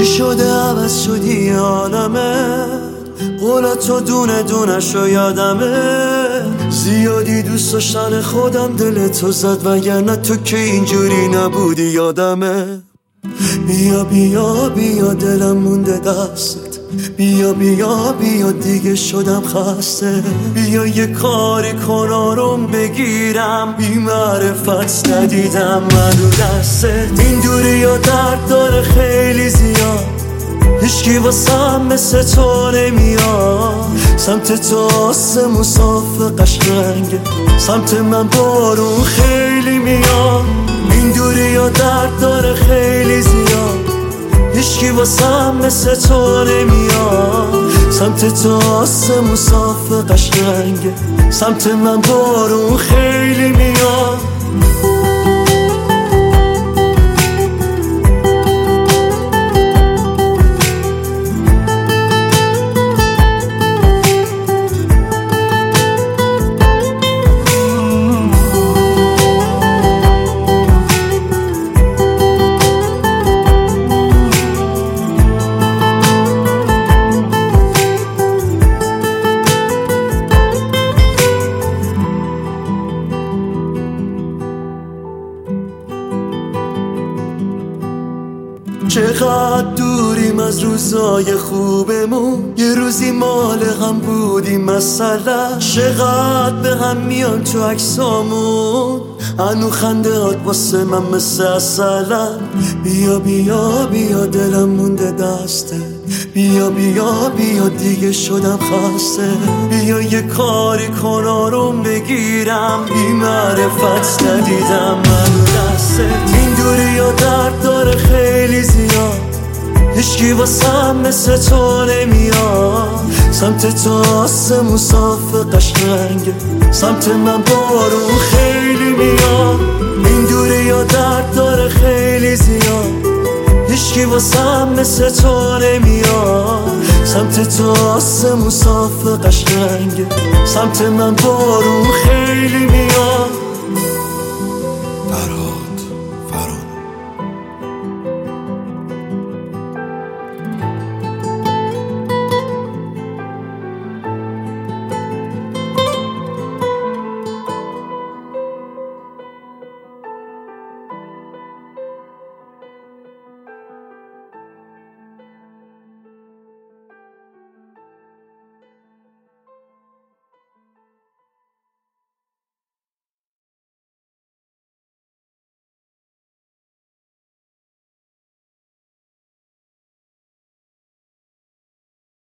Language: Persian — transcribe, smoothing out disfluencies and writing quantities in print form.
چی شده عوض شدی عالمه؟ قولت تو دونه دونه شو یادمه. زیادی دوست داشتن خودم دل تو زد، وگرنه تو که اینجوری نبودی یادمه. بیا بیا بیا دلم مونده دستت، بیا بیا بیا دیگه شدم خسته. بیا یه کاری کن آروم بگیرم، بی معرفت ندیدم من رو دستت. این دوری ها درد داره خیلی زیاد، هیچکی واسم مثل تو نمیاد. سمت تو آسمون صاف قشنگه، سمت من بارون خیلی میاد. این دوری ها درد داره خیلی زیاد، هیچکی واسم مثل تو نمیاد. سمت تو آسمون صاف قشنگه، سمت من بارون خیلی میاد. چقدر دوریم از روزای خوبمون، یه روزی مال هم بودیم مثلا. چقدر به هم میان تو عکسامون، هنو خندهات واسه من مثل اصلا. بیا بیا بیا دلم مونده دسته، بیا بیا بیا دیگه شدم خسته. بیا یه کاری کن آروم بگیرم، بی معرفت ندیدم من رو دستت. این دوری ها درد داره خیلی زیاد، هیچکی واسم مثل تو نمیاد. سمت تو آسمون صاف قشنگه، سمت من بارون خیلی میاد. این دوری ها درد داره خیلی زیاد، هیچکی واسم مثل تو نمیاد. سمت تو آسمون صاف قشنگه، سمت من بارون خیلی میاد.